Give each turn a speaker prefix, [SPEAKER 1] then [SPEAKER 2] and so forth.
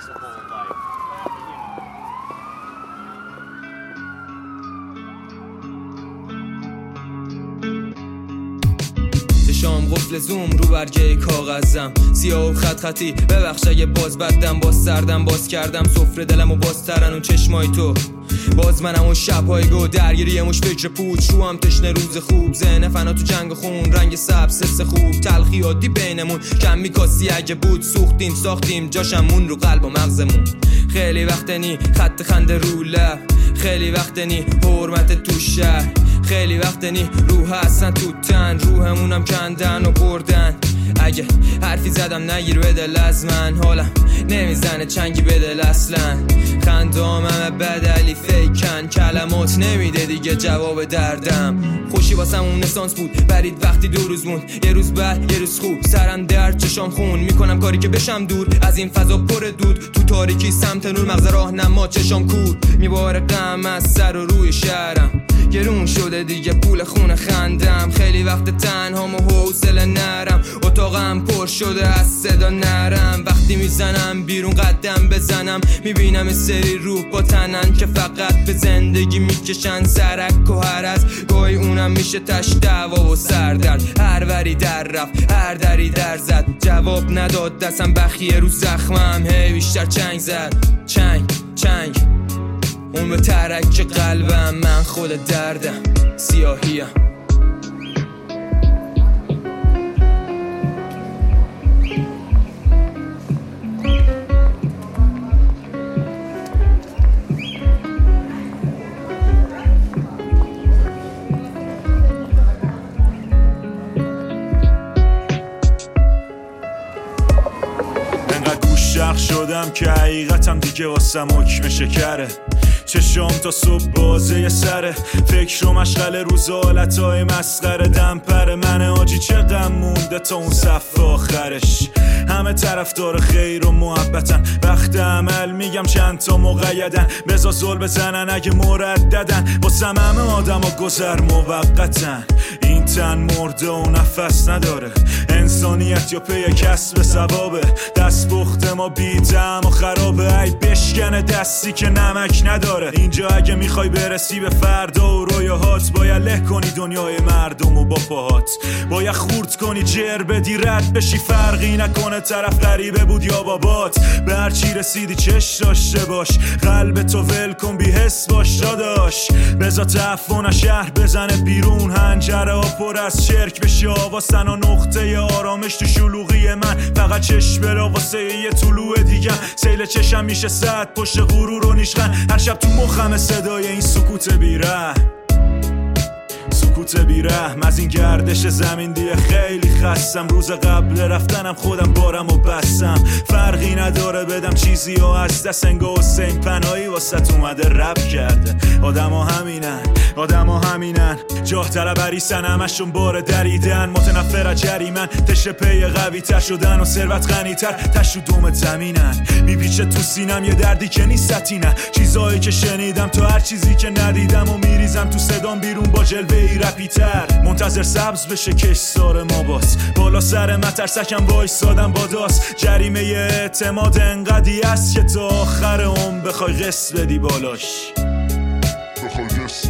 [SPEAKER 1] شام قفل زوم رو برگه کاغذم سیاه و خط خطی ببخش اگه باز بدم باز سردم باز کردم سفره دلم و باز ترن اون چشمای تو باز منم اون شب‌های گو درگیری مش فکر پوچ رو هم تشنه روز خوب ذهن فنا تو جنگ خون رنگ سبز حس خوب تلخی عادی بینمون کم میکاسی اگه بود سوختیم ساختیم جاشمون رو قلب و مغزمون خیلی وقت نی خط خنده رو لب خیلی وقت نی حرمت تو شهر خیلی وقت نی روح هستن تو تن روحمونم کندن و بردن اگه حرفی زدم نگیر به دل از من حالم نمیزنه چنگی به دل اصلا خندامم بدلی فیکن کلمات نمیده دیگه جواب دردم خوشی واسم اون اسانس بود برید وقتی 2 روز موند یه روز بعد یه روز خوب سرم درد چشام خون میکنم کاری که بشم دور از این فضا پر دود تو تاریکی سمت نور مغز راهنما چشام کور میباره غم از سر و روی شهرم گرون شده دیگه پول خونه خندم خیلی وقت تنهام و حوصله نرم اتاقم پر شده از صدا نرم وقتی میزنم بیرون قدم بزنم میبینم سری روح با تنن که فقط به زندگی میکشن سرک و هرز گاهی اونم میشه تش دعوا و سردرد هر وری در رفت هر دری در زد جواب نداد دستم بخیه رو زخمم هی بیشتر چنگ زد چنگ اون به ترک قلبم من خود دردم سیاهیم
[SPEAKER 2] انقدر گوشق شدم که حقیقتم دیگه واسم حکم شکره چشام تا صبح بازه یه سره فکر و مشغله روز حالتهای مسخره دمپر من آجی چقدر مونده تا اون صف آخرش همه طرفدار خیر و محبتن وقت عمل میگم چند تا مقیدن بزا زل بزنن اگه مرددن واسم همه آدم ها گذر موقتن این تن مرده و نفس نداره انسانیت یا پی کسب ثوابه دست پخت ما بی‌طعم و خرابه ای بشکنه دستی که نمک نداره اینجا اگه میخوای برسی به فردا و رویاهات باید له کنی دنیای مردم و با پاهات باید خورد کنی جر بدی رد بشی فرقی نکنه طرف غریبه بود یا بابات به هر چی رسیدی چش داشته باش قلب تو ول کن بی حس باش داداش بزا تعفن شهر بزنه بیرون هنجره ها پر از شرک بشه آواسن و نقطه آرامش تو شلوغی من فقط چشم برا واسه یه طلوع دیگه سیل چشم میشه صد پشت غرور و نیشغن هر شب تو مخم صدای این سکوت بیرحم از این گردش زمین دیگه خیلی خستم روز قبل رفتنم خودم بارم و بستم فرقی نداره بدم چیزی و از دست انگاه حسین پناهی واسه اومده رب کرده آدم ها همینن جاه طلبریسن همشون بار دریدن متنفر از جریمن تشت پی قوی تر شدن و ثروت غنی تر تشت دوم زمینن میپیچه تو سینم یه دردی که نیست ستینه چیزایی که شنیدم تو هر چیزی که ندیدم و میریزم تو صدام بیرون با جلوه ای رپیتر منتظر سبز بشه کشتار ما باز بالا سر مترسکم وایسادم با داست جریمه اعتماد انقدی است که تا آخر بخوای قسط بدی بالاش